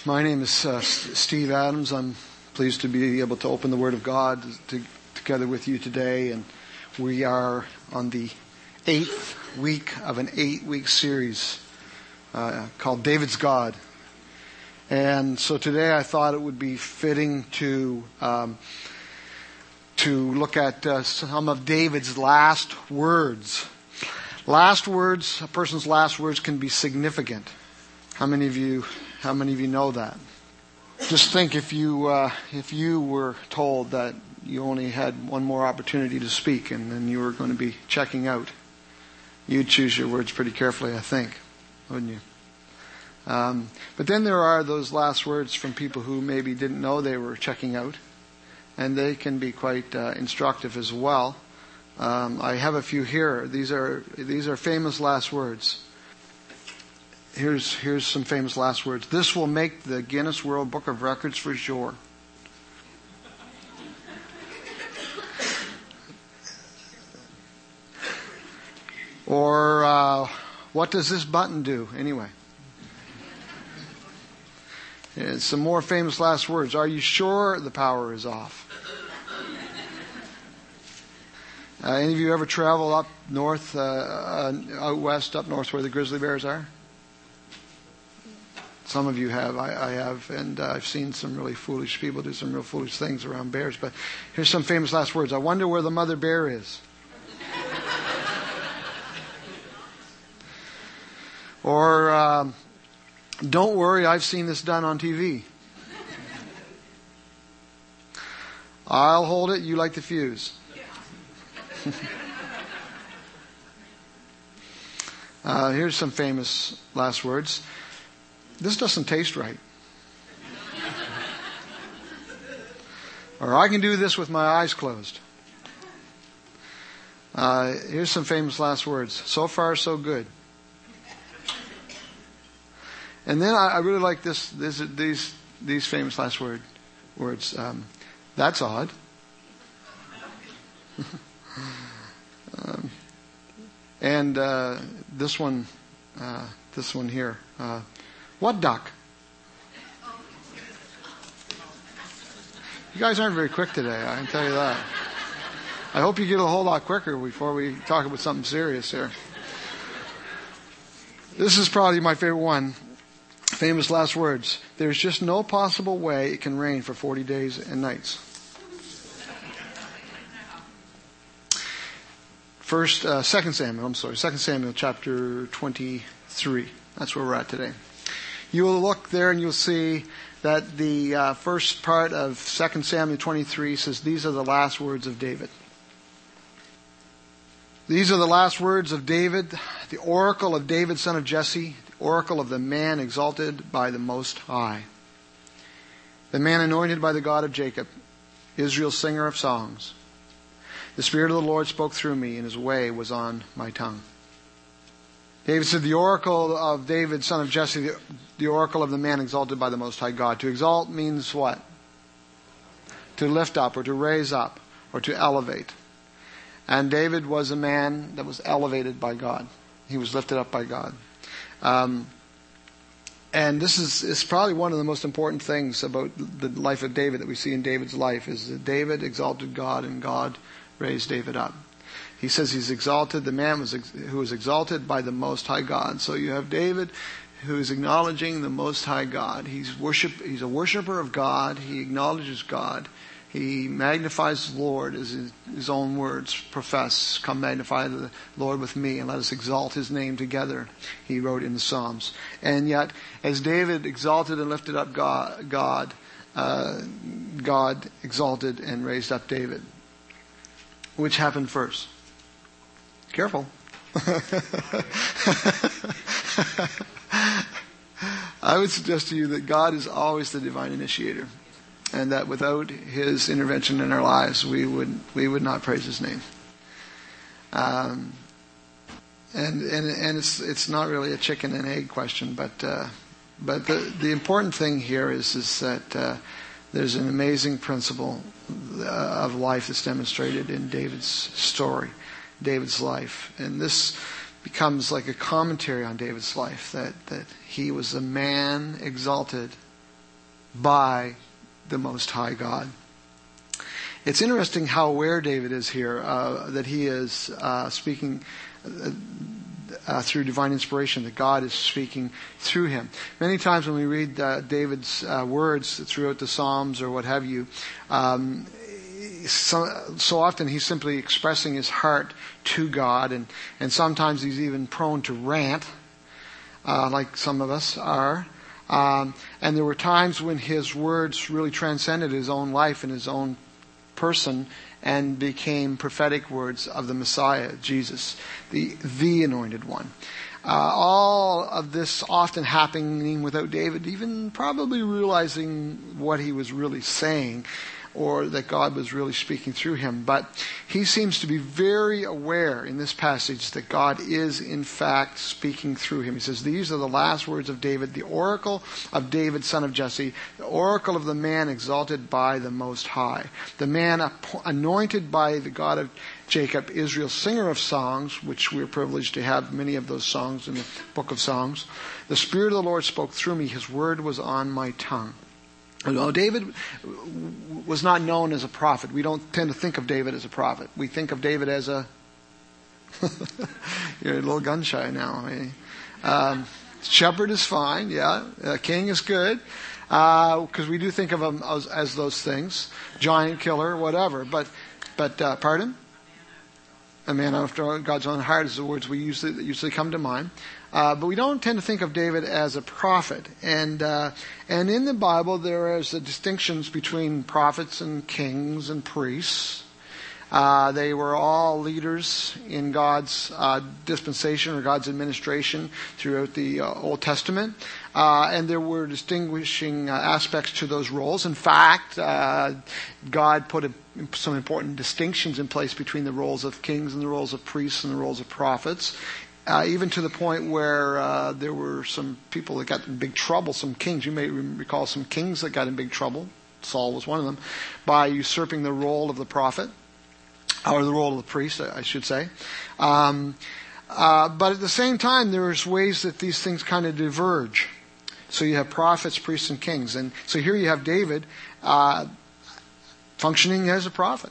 My name is Steve Adams. I'm pleased to be able to open the Word of God together with you today. And we are on the 8th week of an 8-week series called David's God. And so today I thought it would be fitting to look at some of David's last words. Last words, a person's last words can be significant. How many of you know that? Just think if you were told that you only had one more opportunity to speak and then you were going to be checking out. You'd choose your words pretty carefully, I think, wouldn't you? But then there are those last words from people who maybe didn't know they were checking out, and they can be quite instructive as well. I have a few here. These are famous last words. Here's some famous last words. This will make the Guinness World Book of Records for sure. Or what does this button do anyway? And some more famous last words. Are you sure the power is off? Any of you ever travel up north, out west, up north where the grizzly bears are? Some of you have. I have, and I've seen some really foolish people do some real foolish things around bears. But here's some famous last words. I wonder where the mother bear is. Or, don't worry, I've seen this done on TV. I'll hold it, you light the fuse. Here's some famous last words. This doesn't taste right. Or I can do this with my eyes closed. Here's some famous last words. So far, so good. And then I really like these famous last words. That's odd. And this one here. What duck? You guys aren't very quick today, I can tell you that. I hope you get a whole lot quicker before we talk about something serious here. This is probably my favorite one. Famous last words. There's just no possible way it can rain for 40 days and nights. 2 Samuel chapter 23. That's where we're at today. You will look there and you'll see that the first part of 2 Samuel 23 says, these are the last words of David. These are the last words of David, the oracle of David, son of Jesse, the oracle of the man exalted by the Most High, the man anointed by the God of Jacob, Israel's singer of songs. The Spirit of the Lord spoke through me, and His way was on my tongue. David said, the oracle of David, son of Jesse, the oracle of the man exalted by the Most High God. To exalt means what? To lift up, or to raise up, or to elevate. And David was a man that was elevated by God. He was lifted up by God. And this is probably one of the most important things about the life of David that we see in David's life, is that David exalted God and God raised David up. He says he's exalted. The man who was exalted by the Most High God. So you have David who is acknowledging the Most High God. He's a worshiper of God. He acknowledges God. He magnifies the Lord, as his own words profess. Come magnify the Lord with me and let us exalt His name together, he wrote in the Psalms. And yet, as David exalted and lifted up God exalted and raised up David. Which happened first? Careful. I would suggest to you that God is always the divine initiator, and that without His intervention in our lives, we would not praise His name. And it's not really a chicken and egg question, but the important thing here is that there's an amazing principle of life that's demonstrated in David's story, David's life. And this becomes like a commentary on David's life, that he was a man exalted by the Most High God. It's interesting how aware David is here, that he is speaking through divine inspiration, that God is speaking through him. Many times when we read David's words throughout the Psalms or what have you, so often he's simply expressing his heart to God, and sometimes he's even prone to rant, like some of us are. And there were times when his words really transcended his own life and his own person and became prophetic words of the Messiah, Jesus, the Anointed One. All of this often happening without David even probably realizing what he was really saying, or that God was really speaking through him. But he seems to be very aware in this passage that God is in fact speaking through him. He says, these are the last words of David, the oracle of David, son of Jesse, the oracle of the man exalted by the Most High, the man anointed by the God of Jacob, Israel, singer of songs, which we're privileged to have many of those songs in the book of Songs. The Spirit of the Lord spoke through me. His word was on my tongue. Well, David was not known as a prophet. We don't tend to think of David as a prophet. We think of David as a... You're a little gun shy now. Shepherd is fine, yeah. King is good. Because we do think of him as those things. Giant killer, whatever. But pardon? A man after God's own heart is the words that usually come to mind. But we don't tend to think of David as a prophet. And in the Bible there is distinctions between prophets and kings and priests. They were all leaders in God's dispensation or God's administration throughout the Old Testament. And there were distinguishing aspects to those roles. In fact, God put some important distinctions in place between the roles of kings and the roles of priests and the roles of prophets. Even to the point where there were some people that got in big trouble, some kings. You may recall some kings that got in big trouble. Saul was one of them, by usurping the role of the prophet, or the role of the priest, I should say. But at the same time, there's ways that these things kind of diverge. So you have prophets, priests, and kings. And so here you have David functioning as a prophet.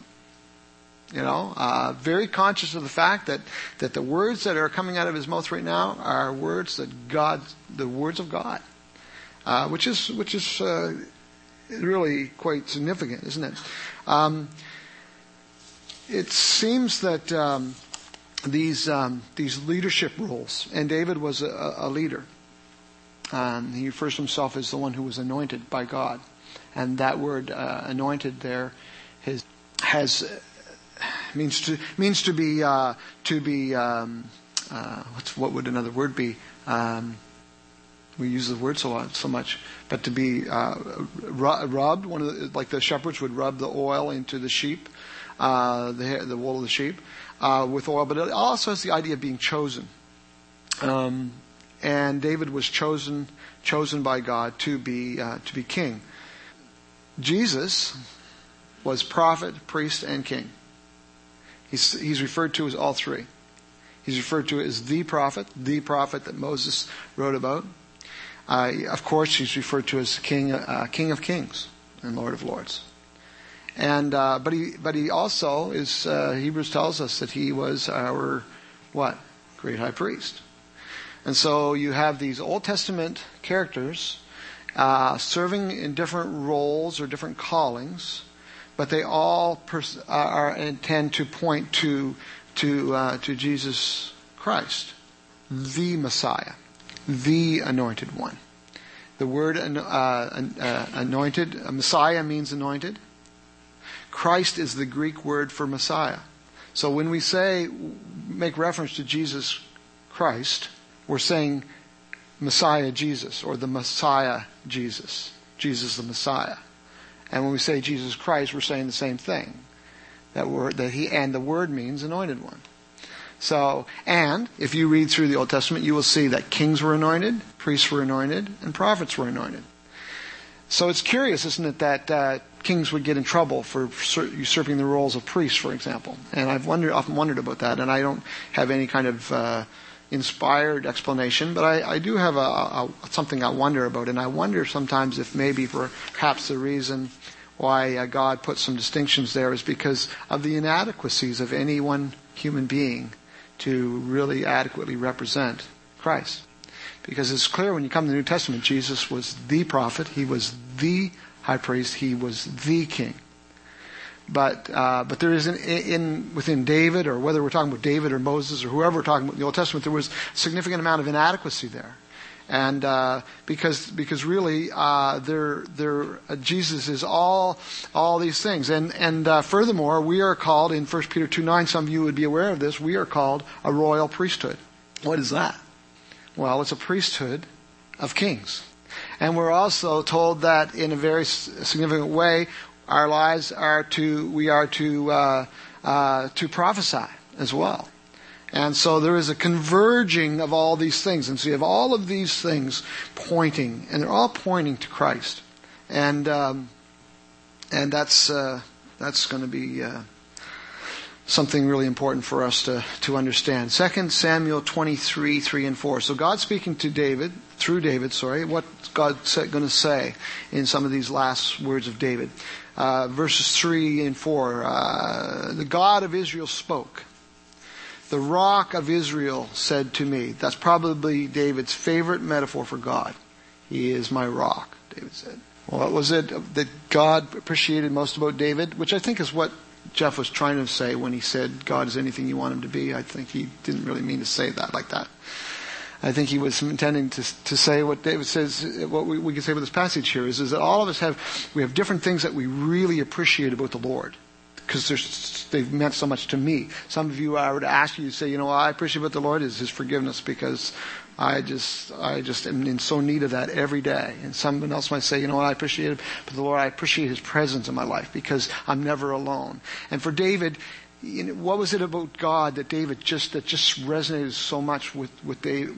Very conscious of the fact that the words that are coming out of his mouth right now are words the words of God, which is really quite significant, isn't it? It seems that these leadership roles, and David was a leader. He refers to himself as the one who was anointed by God, and that word anointed there means to be what would another word be? We use the word so much, but to be rubbed. Like the shepherds would rub the oil into the sheep, the wool of the sheep, with oil. But it also has the idea of being chosen. And David was chosen by God to be king. Jesus was prophet, priest, and king. He's referred to as all three. He's referred to as the prophet that Moses wrote about. Of course, he's referred to as King of Kings and Lord of Lords. And but he also is. Hebrews tells us that he was our great high priest. And so you have these Old Testament characters serving in different roles or different callings, but they all intend to point to Jesus Christ, the Messiah, the Anointed One. The word anointed, Messiah means anointed. Christ is the Greek word for Messiah. So when we make reference to Jesus Christ, we're saying Messiah Jesus, or the Messiah Jesus. Jesus the Messiah. And when we say Jesus Christ, we're saying the same thing. The word means anointed one. So, and if you read through the Old Testament, you will see that kings were anointed, priests were anointed, and prophets were anointed. So it's curious, isn't it, that kings would get in trouble for usurping the roles of priests, for example. And I've often wondered about that, and I don't have any kind of inspired explanation, but I do have something I wonder about, and I wonder sometimes if maybe perhaps the reason why God put some distinctions there is because of the inadequacies of any one human being to really adequately represent Christ. Because it's clear when you come to the New Testament, Jesus was the prophet, he was the high priest, he was the king. But there is within David, or whether we're talking about David or Moses or whoever we're talking about in the Old Testament, there was a significant amount of inadequacy there. And because really Jesus is all these things. And furthermore, we are called in 1 Peter 2:9, some of you would be aware of this, we are called a royal priesthood. What is that? Well, it's a priesthood of kings. And we're also told that in a very significant way, our lives we are to prophesy as well. And so there is a converging of all these things. And so you have all of these things pointing, and they're all pointing to Christ. And that's going to be something really important for us to understand. 2 Samuel 23, 3 and 4. So God's speaking to David, what's God going to say in some of these last words of David? Verses 3 and 4. The God of Israel spoke. The rock of Israel said to me. That's probably David's favorite metaphor for God. He is my rock, David said. Well, what was it that God appreciated most about David? Which I think is what Jeff was trying to say when he said God is anything you want him to be. I think he didn't really mean to say that like that. I think he was intending to say what David says, what we can say with this passage here is that all of us have different things that we really appreciate about the Lord. Because they've meant so much to me. Some of you, I would ask you to say, what I appreciate about the Lord is His forgiveness, because I just am in so need of that every day. And someone else might say, what I appreciate about the Lord, I appreciate His presence in my life because I'm never alone. And for David, what was it about God that just resonated so much with David?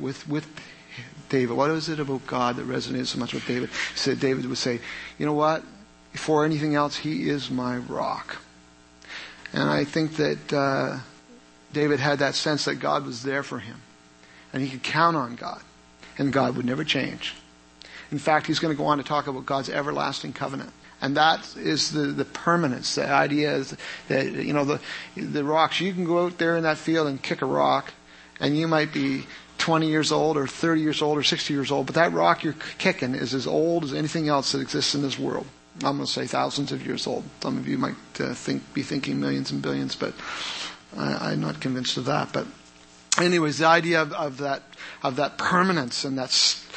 What was it about God that resonated so much with David? He said, David would say, you know what? Before anything else, He is my rock. And I think that David had that sense that God was there for him. And he could count on God. And God would never change. In fact, he's going to go on to talk about God's everlasting covenant. And that is the permanence. The idea is that, the rocks, you can go out there in that field and kick a rock, and you might be 20 years old or 30 years old or 60 years old, but that rock you're kicking is as old as anything else that exists in this world. I'm going to say thousands of years old. Some of you might be thinking millions and billions, but I'm not convinced of that. But anyways, the idea of that permanence and that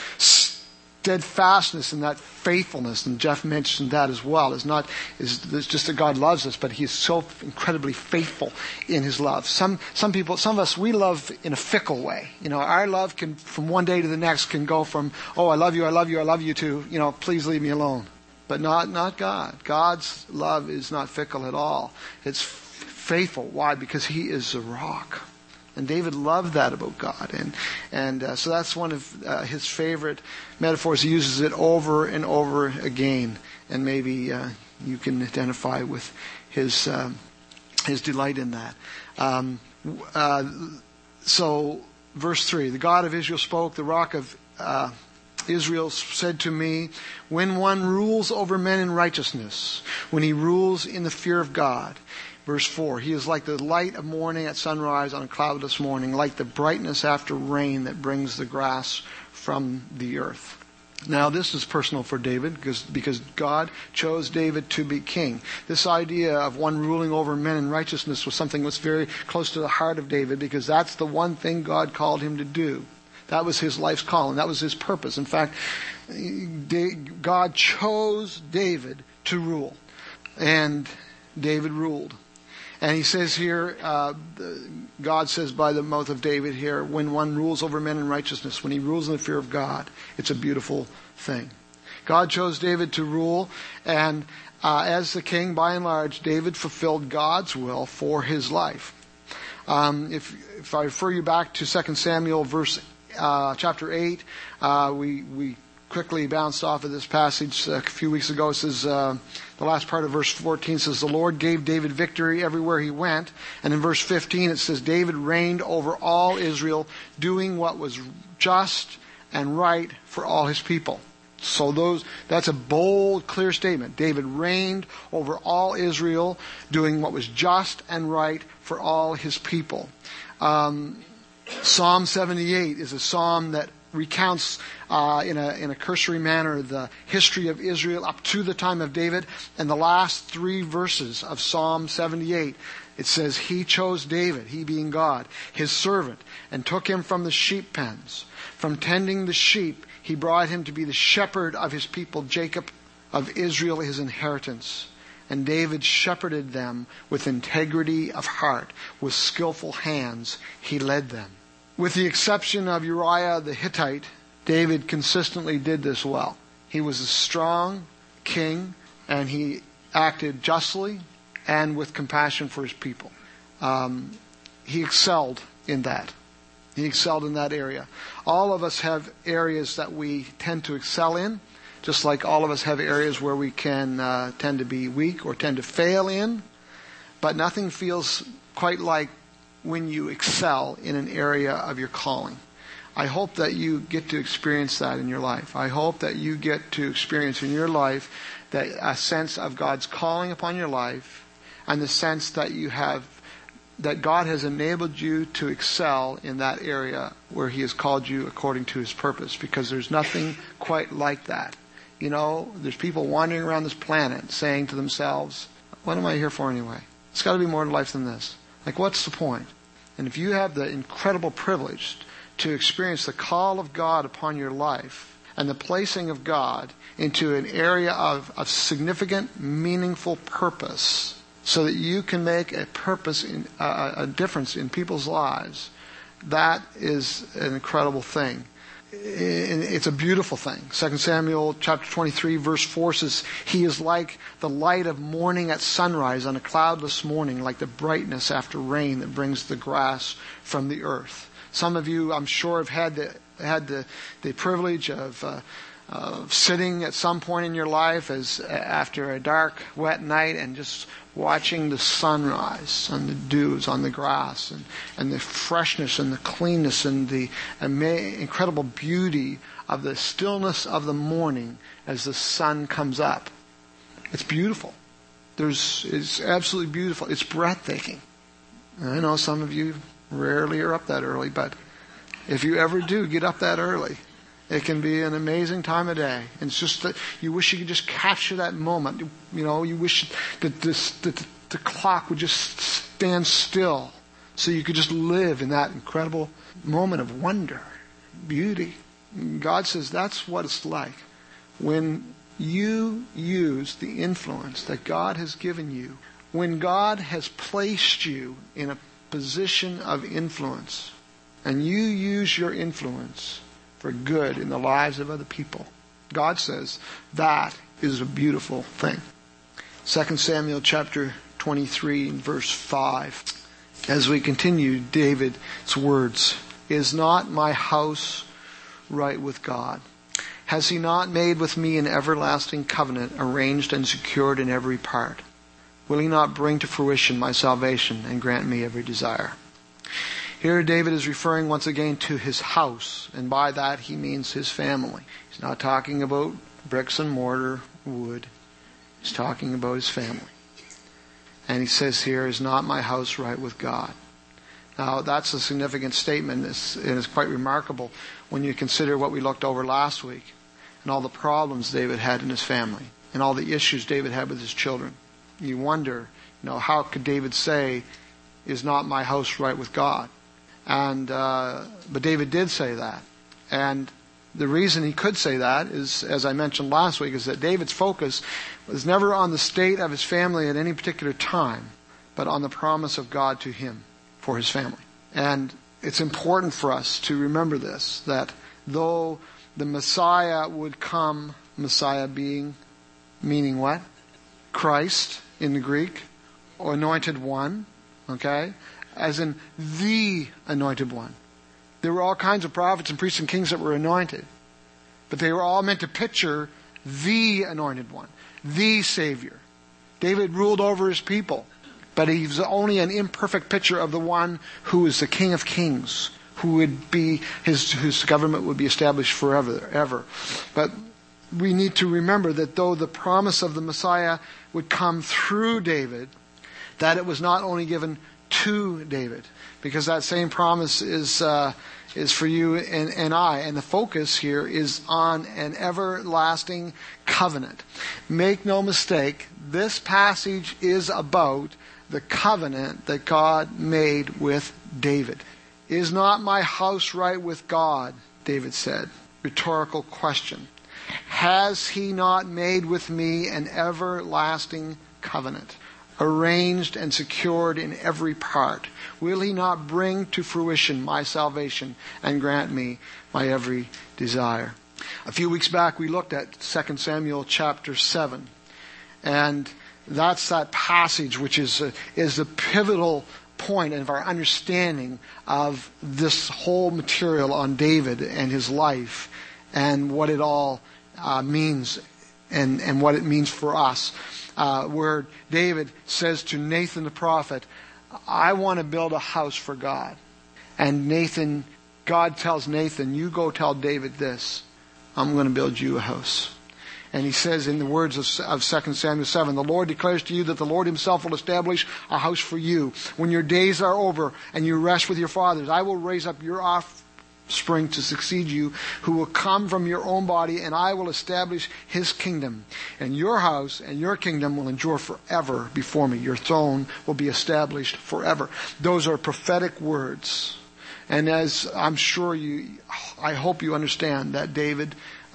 steadfastness and that faithfulness, and Jeff mentioned that as well, is just that God loves us, but He is so incredibly faithful in His love. Some of us, we love in a fickle way. Our love can, from one day to the next, can go from, I love you, I love you, I love you, to, please leave me alone. But not God. God's love is not fickle at all. It's faithful. Why? Because He is a rock. And David loved that about God. And so that's one of his favorite metaphors. He uses it over and over again. And maybe you can identify with his delight in that. So verse 3, the God of Israel spoke, the rock of Israel said to me, when one rules over men in righteousness, when he rules in the fear of God. Verse 4, He is like the light of morning at sunrise on a cloudless morning, like the brightness after rain that brings the grass from the earth. Now this is personal for David because God chose David to be king. This idea of one ruling over men in righteousness was something that's very close to the heart of David, because that's the one thing God called him to do. That was his life's calling. That was his purpose. In fact, God chose David to rule. And David ruled. And he says here, God says by the mouth of David here, when one rules over men in righteousness, when he rules in the fear of God, it's a beautiful thing. God chose David to rule. And as the king, by and large, David fulfilled God's will for his life. If I refer you back to 2 Samuel chapter 8, we quickly bounced off of this passage a few weeks ago. It says, the last part of verse 14 says, the Lord gave David victory everywhere he went. And in verse 15 it says, David reigned over all Israel, doing what was just and right for all his people. So that's a bold, clear statement. David reigned over all Israel, doing what was just and right for all his people. Psalm 78 is a psalm that recounts in a cursory manner the history of Israel up to the time of David. And the last 3 verses of Psalm 78, it says, He chose David, he being God, his servant, and took him from the sheep pens. From tending the sheep, he brought him to be the shepherd of his people, Jacob, of Israel, his inheritance. And David shepherded them with integrity of heart, with skillful hands he led them. With the exception of Uriah the Hittite, David consistently did this well. He was a strong king, and he acted justly and with compassion for his people. He excelled in that. He excelled in that area. All of us have areas that we tend to excel in, just like all of us have areas where we can tend to be weak or tend to fail in. But nothing feels quite like when you excel in an area of your calling. I hope that you get to experience that in your life. I hope that you get to experience in your life that a sense of God's calling upon your life, and the sense that you have, that God has enabled you to excel in that area where He has called you according to His purpose. Because there's nothing quite like that. You know, there's people wandering around this planet saying to themselves, what am I here for anyway? It's got to be more to life than this. Like, what's the point? And if you have the incredible privilege to experience the call of God upon your life and the placing of God into an area of significant, meaningful purpose, so that you can make a purpose, a difference in people's lives, that is an incredible thing. It's a beautiful thing. 2 Samuel chapter 23 verse 4 says, He is like the light of morning at sunrise on a cloudless morning, like the brightness after rain that brings the grass from the earth. Some of you, I'm sure, have had the privilege of sitting at some point in your life as after a dark, wet night and just watching the sunrise and the dews on the grass and the freshness and the cleanness and the incredible beauty of the stillness of the morning as the sun comes up. It's beautiful. It's absolutely beautiful. It's breathtaking. And I know some of you rarely are up that early, but if you ever do get up that early, it can be an amazing time of day. And it's just that you wish you could just capture that moment. You know, you wish that the clock would just stand still so you could just live in that incredible moment of wonder, beauty. God says that's what it's like when you use the influence that God has given you. When God has placed you in a position of influence and you use your influence for good in the lives of other people, God says that is a beautiful thing. 2 Samuel chapter 23 and verse 5. As we continue David's words, Is not my house right with God? Has He not made with me an everlasting covenant, arranged and secured in every part? Will He not bring to fruition my salvation and grant me every desire? Here David is referring once again to his house, and by that he means his family. He's not talking about bricks and mortar, wood. He's talking about his family. And he says here, Is not my house right with God? Now that's a significant statement, and it's quite remarkable when you consider what we looked over last week, and all the problems David had in his family, and all the issues David had with his children. You wonder, how could David say, Is not my house right with God? But David did say that. And the reason he could say that is, as I mentioned last week, is that David's focus was never on the state of his family at any particular time, but on the promise of God to him for his family. And it's important for us to remember this, that though the Messiah would come, Messiah meaning what? Christ in the Greek, or anointed one, okay? As in the anointed one. There were all kinds of prophets and priests and kings that were anointed. But they were all meant to picture the Anointed One, the Savior. David ruled over his people, but he's only an imperfect picture of the one who is the King of Kings, who would be whose government would be established forever, ever. But we need to remember that though the promise of the Messiah would come through David, that it was not only given to David, because that same promise is for you and I. And the focus here is on an everlasting covenant. Make no mistake, this passage is about the covenant that God made with David. Is not my house right with God? David said. Rhetorical question. Has he not made with me an everlasting covenant, arranged and secured in every part? Will he not bring to fruition my salvation and grant me my every desire? A few weeks back we looked at 2 Samuel chapter 7. And that's that passage which is the pivotal point of our understanding of this whole material on David and his life and what it all means and what it means for us. Where David says to Nathan the prophet, I want to build a house for God. And God tells Nathan, you go tell David this, I'm going to build you a house. And he says in the words of 2 Samuel 7, the Lord declares to you that the Lord himself will establish a house for you. When your days are over and you rest with your fathers, I will raise up your offspring to succeed you, who will come from your own body, and I will establish his kingdom. And your house and your kingdom will endure forever before me. Your throne will be established forever. Those are prophetic words. And as I'm sure I hope you understand that David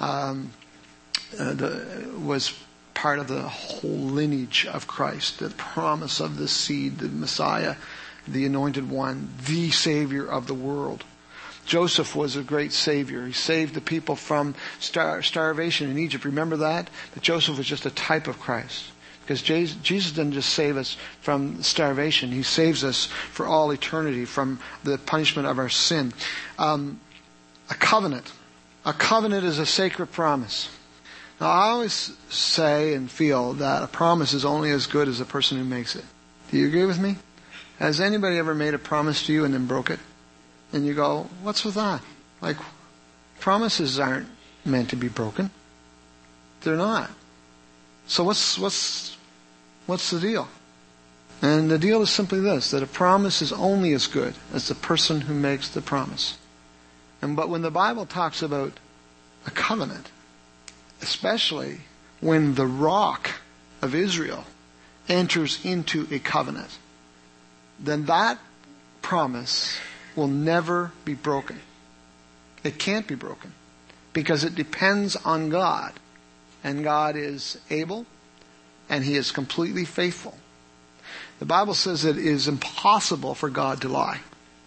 was part of the whole lineage of Christ, the promise of the seed, the Messiah, the Anointed One, the Savior of the world. Joseph was a great Savior. He saved the people from starvation in Egypt. Remember that? That Joseph was just a type of Christ. Because Jesus didn't just save us from starvation. He saves us for all eternity from the punishment of our sin. A covenant. A covenant is a sacred promise. Now, I always say and feel that a promise is only as good as the person who makes it. Do you agree with me? Has anybody ever made a promise to you and then broke it? And you go, what's with that? Like, promises aren't meant to be broken. They're not. So what's the deal? And the deal is simply this, that a promise is only as good as the person who makes the promise. But when the Bible talks about a covenant, especially when the rock of Israel enters into a covenant, then that promise will never be broken. It can't be broken because it depends on God. And God is able and he is completely faithful. The Bible says it is impossible for God to lie.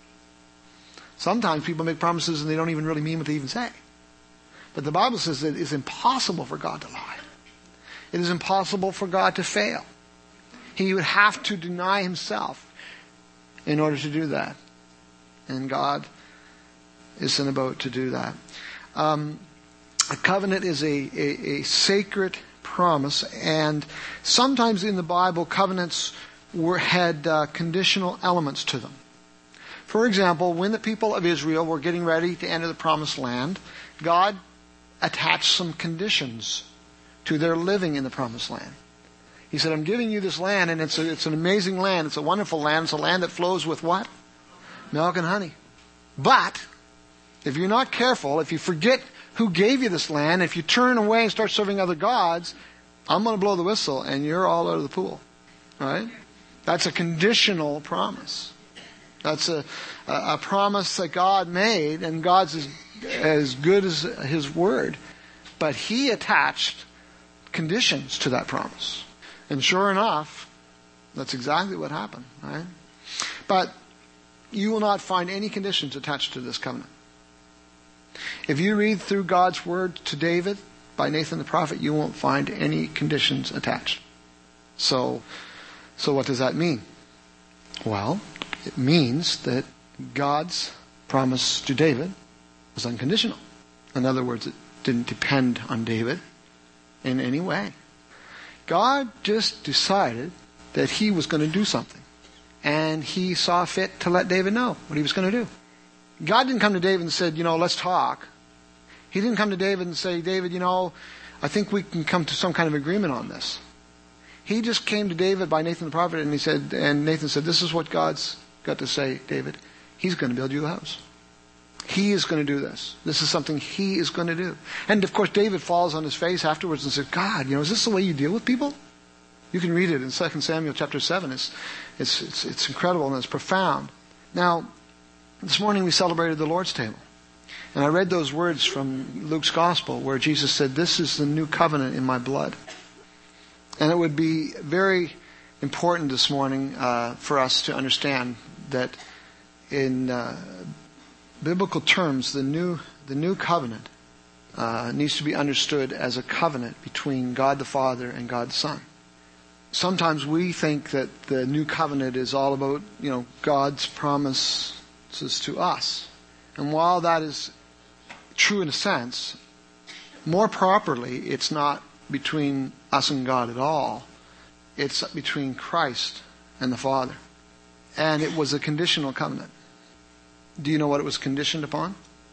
Sometimes people make promises and they don't even really mean what they even say. But the Bible says that it is impossible for God to lie. It is impossible for God to fail. He would have to deny himself in order to do that. And God isn't about to do that. A covenant is a sacred promise, and sometimes in the Bible, covenants had conditional elements to them. For example, when the people of Israel were getting ready to enter the promised land, God attached some conditions to their living in the promised land. He said, I'm giving you this land, and it's an amazing land. It's a wonderful land. It's a land that flows with what? Milk and honey. But if you're not careful, if you forget who gave you this land, if you turn away and start serving other gods, I'm going to blow the whistle and you're all out of the pool. Right? That's a conditional promise. That's a promise that God made, and God's as good as his word. But he attached conditions to that promise. And sure enough, that's exactly what happened. Right? But you will not find any conditions attached to this covenant. If you read through God's word to David by Nathan the prophet, you won't find any conditions attached. So what does that mean? Well, it means that God's promise to David was unconditional. In other words, it didn't depend on David in any way. God just decided that he was going to do something. And he saw fit to let David know what he was going to do. God didn't come to David and said, let's talk. He didn't come to David and say, David, I think we can come to some kind of agreement on this. He just came to David by Nathan the prophet, and Nathan said, this is what God's got to say, David. He's going to build you a house. He is going to do this. This is something he is going to do. And of course, David falls on his face afterwards and says, God, is this the way you deal with people? You can read it in 2 Samuel chapter 7. It's incredible and it's profound. Now, this morning we celebrated the Lord's table. And I read those words from Luke's gospel where Jesus said, this is the new covenant in my blood. And it would be very important this morning for us to understand that in biblical terms, the new covenant needs to be understood as a covenant between God the Father and God the Son. Sometimes we think that the new covenant is all about, God's promises to us. And while that is true in a sense, more properly, it's not between us and God at all. It's between Christ and the Father. And it was a conditional covenant. Do you know what it was conditioned upon?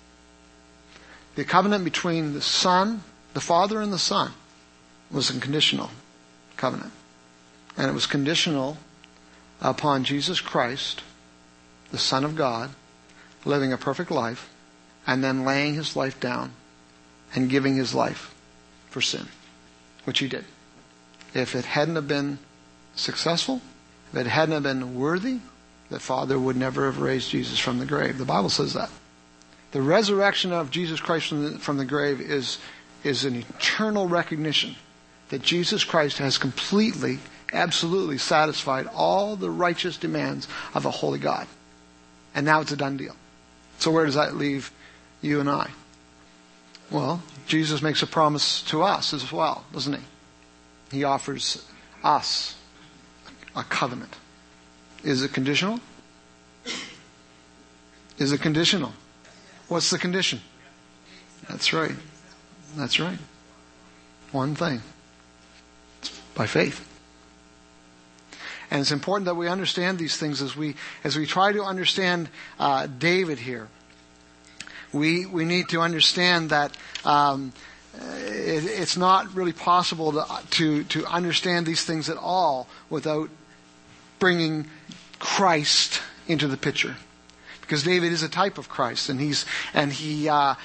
The covenant between the Son, the Father and the Son, was a conditional covenant. And it was conditional upon Jesus Christ, the Son of God, living a perfect life, and then laying his life down and giving his life for sin, which he did. If it hadn't have been successful, if it hadn't have been worthy, the Father would never have raised Jesus from the grave. The Bible says that. The resurrection of Jesus Christ from the grave is an eternal recognition that Jesus Christ has completely, absolutely satisfied all the righteous demands of a holy God. And now it's a done deal. So where does that leave you and I? Well, Jesus makes a promise to us as well, doesn't he? He offers us a covenant. Is it conditional? Is it conditional? What's the condition? That's right. That's right. One thing. It's by faith. And it's important that we understand these things as we try to understand David here. We need to understand that it's not really possible to understand these things at all without bringing Christ into the picture, because David is a type of Christ, and he's a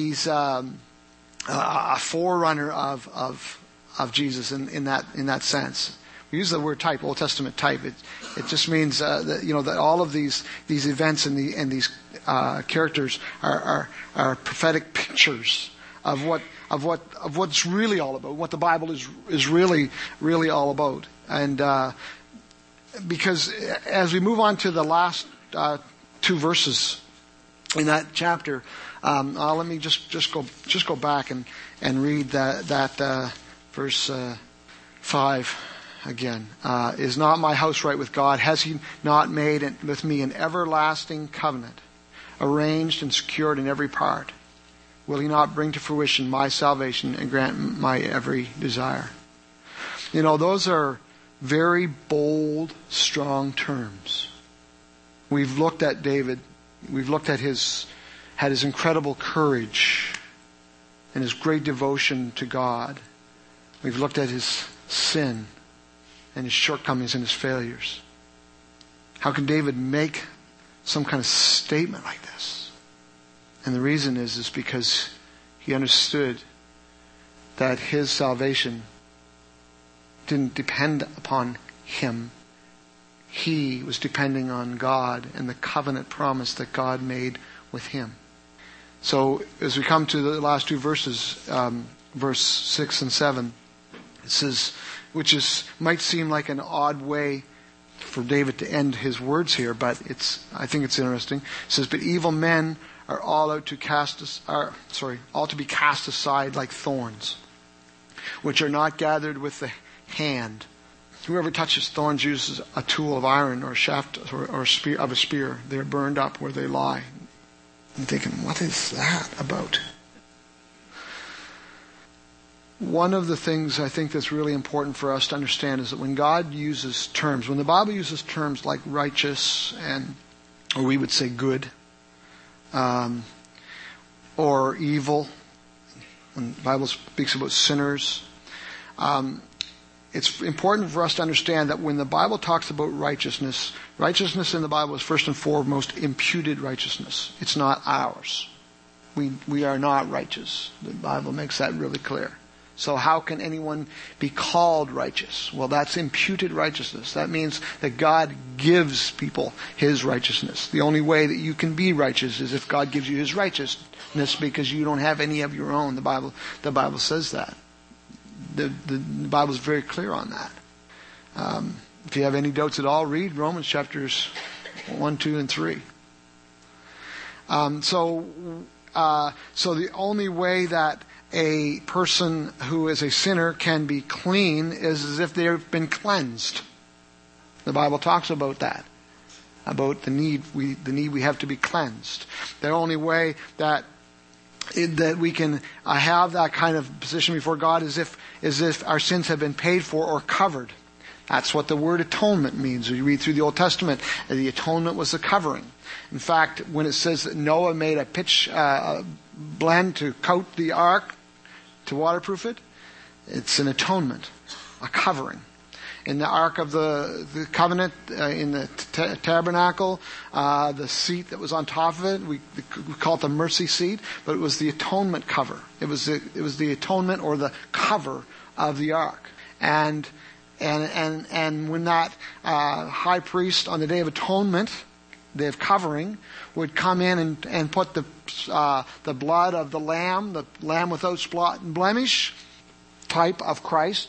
forerunner of Jesus in that sense. We use the word type, Old Testament type. It just means that all of these events and these characters are prophetic pictures of what's really all about, what the Bible is really all about. And because as we move on to the last two verses in that chapter, let me just go back and read that verse 5 again. Is not my house right with God? Has he not made with me an everlasting covenant, arranged and secured in every part? Will he not bring to fruition my salvation and grant my every desire? Those are very bold, strong terms. We've looked at David. We've looked at his incredible courage and his great devotion to God. We've looked at his sin and his shortcomings and his failures. How can David make some kind of statement like this? And the reason is because he understood that his salvation didn't depend upon him. He was depending on God and the covenant promise that God made with him. So as we come to the last two verses, verse 6 and 7, it says, might seem like an odd way for David to end his words here, but I think it's interesting. It says, but evil men are all to be cast aside like thorns, which are not gathered with the hand. Whoever touches thorns uses a tool of iron or a shaft or spear of a spear. They are burned up where they lie. I'm thinking, what is that about? one of the things I think that's really important for us to understand is that when God uses terms, when the Bible uses terms like righteous or we would say good, or evil, when the Bible speaks about sinners, it's important for us to understand that when the Bible talks about righteousness, righteousness in the Bible is first and foremost imputed righteousness. It's not ours. We are not righteous. The Bible makes that really clear. So how can anyone be called righteous? Well, that's imputed righteousness. That means that God gives people His righteousness. The only way that you can be righteous is if God gives you His righteousness, because you don't have any of your own. The Bible says that. The Bible is very clear on that. If you have any doubts at all, read Romans chapters 1, 2, and 3. So the only way that a person who is a sinner can be clean is as if they've been cleansed. The Bible talks about that, about the need we have to be cleansed. The only way that we can have that kind of position before God is if our sins have been paid for or covered. That's what the word atonement means. You read through the Old Testament, the atonement was the covering. In fact, when it says that Noah made a pitch blend to coat the ark, to waterproof it, it's an atonement, a covering. In the Ark of the Covenant, in the tabernacle, the seat that was on top of it, we call it the mercy seat, but it was the atonement cover. It was the atonement or the cover of the ark. And when that high priest on the Day of Atonement, Day of Covering, would come in and put the blood of the lamb without spot and blemish, type of Christ,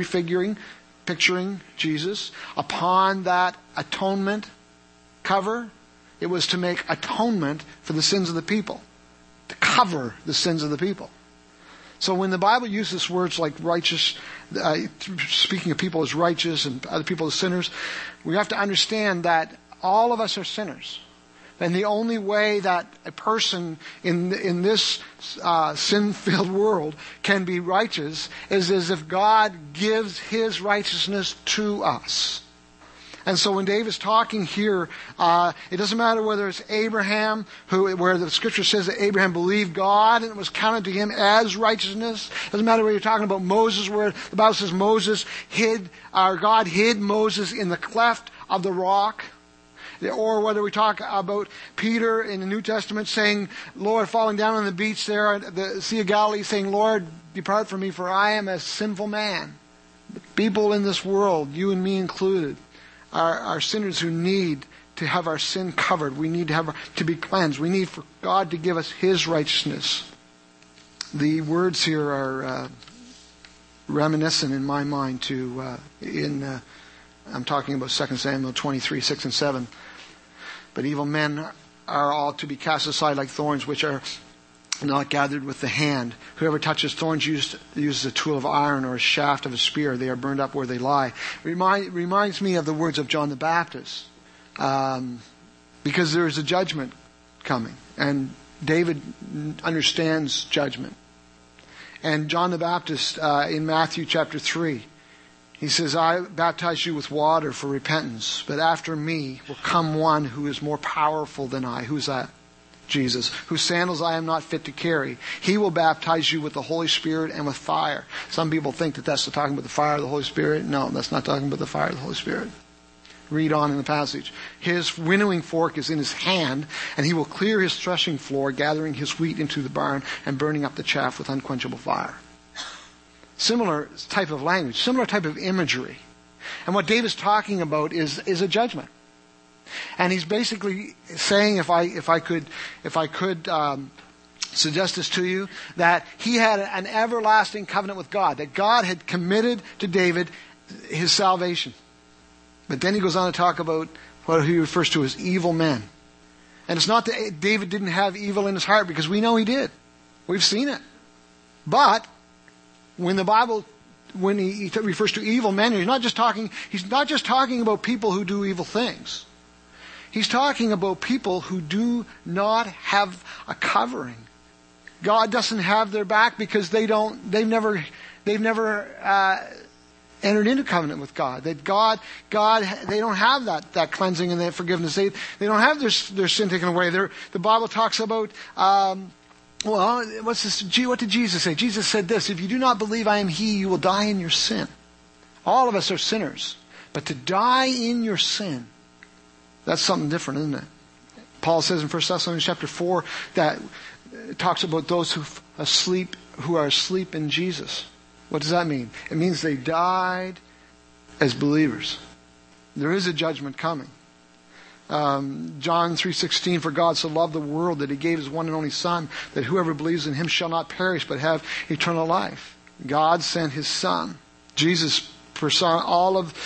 picturing Jesus, upon that atonement cover, it was to make atonement for the sins of the people, to cover the sins of the people. So when the Bible uses words like righteous, speaking of people as righteous and other people as sinners, we have to understand that all of us are sinners. And the only way that a person in this sin-filled world can be righteous is as if God gives His righteousness to us. And so when David's talking here, it doesn't matter whether it's Abraham, where the Scripture says that Abraham believed God and it was counted to him as righteousness. It doesn't matter whether you're talking about Moses, where the Bible says God hid Moses in the cleft of the rock. Or whether we talk about Peter in the New Testament saying, Lord, falling down on the beach there at the Sea of Galilee, saying, Lord, depart from me, for I am a sinful man. The people in this world, you and me included, are sinners who need to have our sin covered. We need to be cleansed. We need for God to give us His righteousness. The words here are reminiscent in my mind to I'm talking about 2 Samuel 23, 6 and 7. But evil men are all to be cast aside like thorns, which are not gathered with the hand. Whoever touches thorns uses a tool of iron or a shaft of a spear. They are burned up where they lie. Reminds me of the words of John the Baptist. Because there is a judgment coming. And David understands judgment. And John the Baptist, in Matthew chapter 3, he says, I baptize you with water for repentance, but after me will come one who is more powerful than I. Who's that? Jesus. Whose sandals I am not fit to carry. He will baptize you with the Holy Spirit and with fire. Some people think that that's talking about the fire of the Holy Spirit. No, that's not talking about the fire of the Holy Spirit. Read on in the passage. His winnowing fork is in his hand, and he will clear his threshing floor, gathering his wheat into the barn and burning up the chaff with unquenchable fire. Similar type of language, similar type of imagery. And what David's talking about is a judgment. And he's basically saying, if I could suggest this to you, that he had an everlasting covenant with God, that God had committed to David his salvation. But then he goes on to talk about what he refers to as evil men. And it's not that David didn't have evil in his heart, because we know he did. We've seen it. But when he refers to evil men, he's not just talking about people who do evil things. He's talking about people who do not have a covering. God doesn't have their back because they've never They've never entered into covenant with God. That God, they don't have that cleansing and that forgiveness. They don't have their sin taken away. The Bible talks about, what's this? What did Jesus say? Jesus said this: if you do not believe I am He, you will die in your sin. All of us are sinners. But to die in your sin, that's something different, isn't it? Paul says in 1 Thessalonians chapter 4 that it talks about those who are asleep in Jesus. What does that mean? It means they died as believers. There is a judgment coming. John 3:16, for God so loved the world that He gave His one and only Son, that whoever believes in Him shall not perish but have eternal life. God sent His Son. Jesus persona, all of,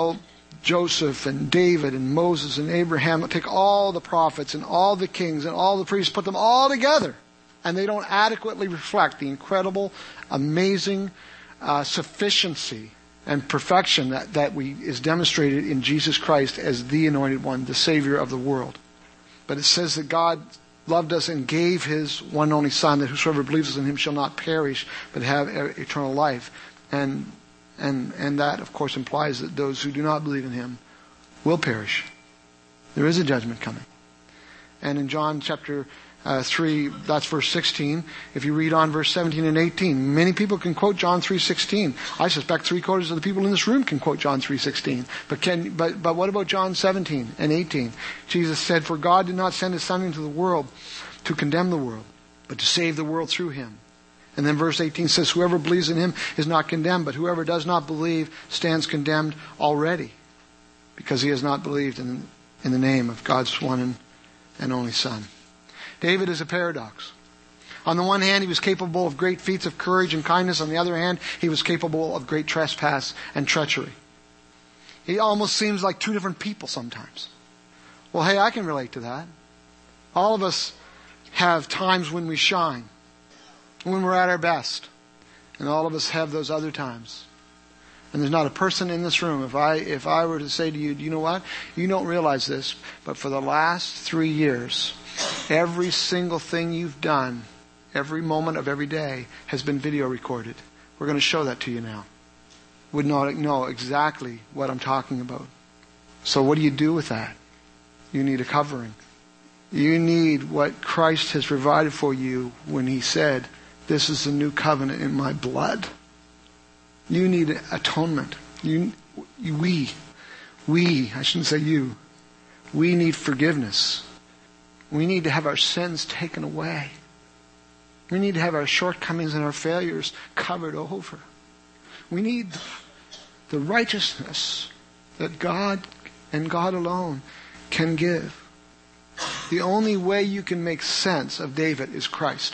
Joseph and David and Moses and Abraham, take all the prophets and all the kings and all the priests, put them all together, and they don't adequately reflect the incredible, amazing sufficiency and perfection that is demonstrated in Jesus Christ as the Anointed One, the Savior of the world. But it says that God loved us and gave His one and only Son, that whosoever believes in Him shall not perish but have eternal life. And that, of course, implies that those who do not believe in Him will perish. There is a judgment coming. And in John chapter 3, that's verse 16. If you read on verse 17 and 18, many people can quote John 3:16. I suspect 3/4 of the people in this room can quote John 3:16. But what about John 17 and 18? Jesus said, for God did not send His Son into the world to condemn the world, but to save the world through Him. And then verse 18 says, whoever believes in Him is not condemned, but whoever does not believe stands condemned already, because he has not believed in the name of God's one and only Son. David is a paradox. On the one hand, he was capable of great feats of courage and kindness. On the other hand, he was capable of great trespass and treachery. He almost seems like two different people sometimes. Well, hey, I can relate to that. All of us have times when we shine, when we're at our best. And all of us have those other times. And there's not a person in this room, if I were to say to you, you know what? You don't realize this, but for the last 3 years, every single thing you've done, every moment of every day, has been video recorded. We're going to show that to you now. Would not know exactly what I'm talking about. So what do you do with that? You need a covering. You need what Christ has provided for you when He said, this is the new covenant in my blood. You need atonement. We, I shouldn't say you. We need forgiveness. We need to have our sins taken away. We need to have our shortcomings and our failures covered over. We need the righteousness that God and God alone can give. The only way you can make sense of David is Christ.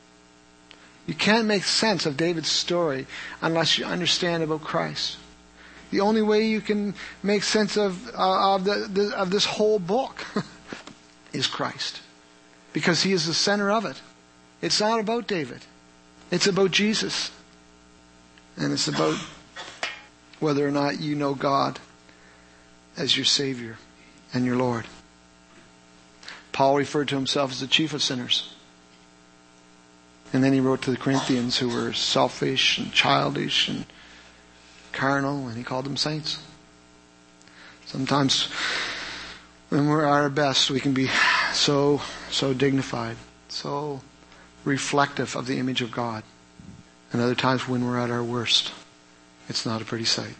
You can't make sense of David's story unless you understand about Christ. The only way you can make sense of this whole book is Christ. Because He is the center of it. It's not about David. It's about Jesus. And it's about whether or not you know God as your Savior and your Lord. Paul referred to himself as the chief of sinners. And then he wrote to the Corinthians, who were selfish and childish and carnal, and he called them saints. Sometimes when we're at our best, we can be so dignified, so reflective of the image of God. And other times when we're at our worst, it's not a pretty sight.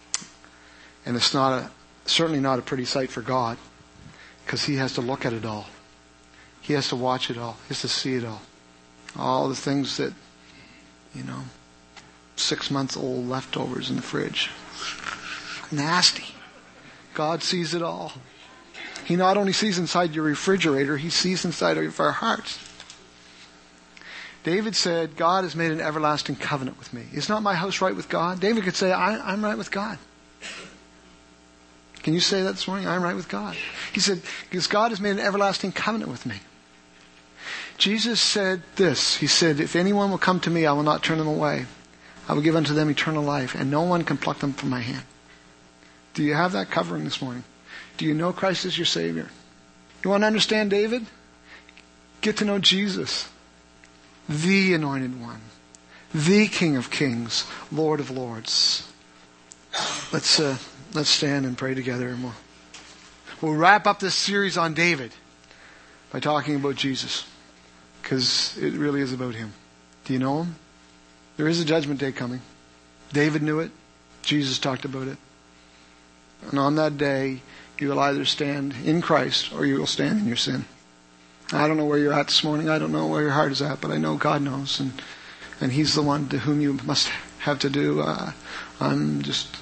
And it's certainly not a pretty sight for God, because He has to look at it all. He has to watch it all. He has to see it all. All the things that, 6-month-old leftovers in the fridge. Nasty. God sees it all. He not only sees inside your refrigerator, He sees inside of our hearts. David said, God has made an everlasting covenant with me. Is not my house right with God? David could say, I'm right with God. Can you say that this morning? I'm right with God. He said, because God has made an everlasting covenant with me. Jesus said this. He said, if anyone will come to me, I will not turn them away. I will give unto them eternal life, and no one can pluck them from my hand. Do you have that covering this morning? Do you know Christ as your Savior? You want to understand David? Get to know Jesus, the Anointed One, the King of Kings, Lord of Lords. Let's stand and pray together, and we'll wrap up this series on David by talking about Jesus, because it really is about him. Do you know him? There is a judgment day coming. David knew it. Jesus talked about it. And on that day, you will either stand in Christ or you will stand in your sin. I don't know where you're at this morning. I don't know where your heart is at, but I know God knows. And He's the one to whom you must have to do. I'm just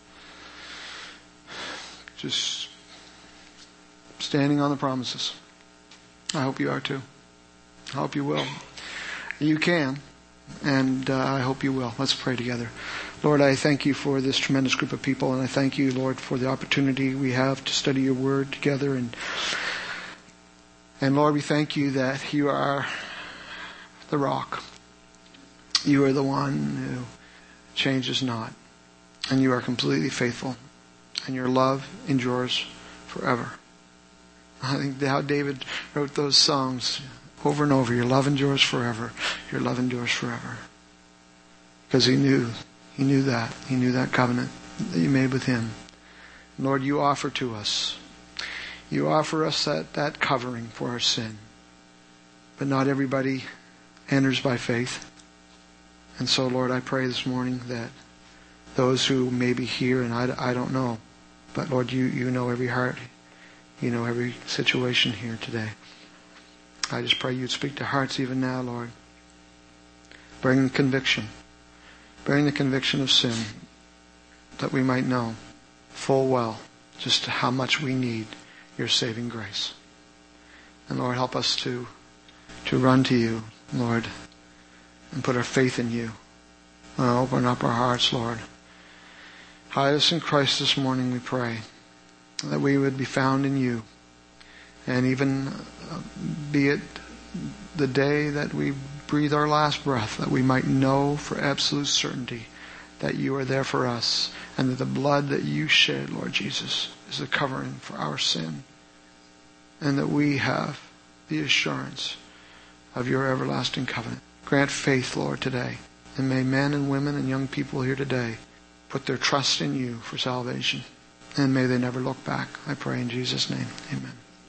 standing on the promises. I hope you are too. I hope you will. You can. And I hope you will. Let's pray together. Lord, I thank you for this tremendous group of people, and I thank you, Lord, for the opportunity we have to study your word together. And Lord, we thank you that you are the rock. You are the one who changes not. And you are completely faithful. And your love endures forever. I think how David wrote those songs over and over. Your love endures forever. Your love endures forever. Because he knew that. He knew that covenant that you made with him. Lord, you offer to us. You offer us that covering for our sin. But not everybody enters by faith. And so, Lord, I pray this morning that those who may be here, and I don't know, but Lord, you know every heart. You know every situation here today. I just pray you'd speak to hearts even now, Lord. Bring conviction. Bring the conviction of sin, that we might know full well just how much we need your saving grace. And Lord, help us to run to you, Lord, and put our faith in you. Open up our hearts, Lord. Hide us in Christ this morning, we pray, that we would be found in you. And even be it the day that we breathe our last breath, that we might know for absolute certainty that you are there for us, and that the blood that you shed, Lord Jesus, is a covering for our sin, and that we have the assurance of your everlasting covenant. Grant faith, Lord, today, and may men and women and young people here today put their trust in you for salvation, and may they never look back. I pray in Jesus' name. Amen.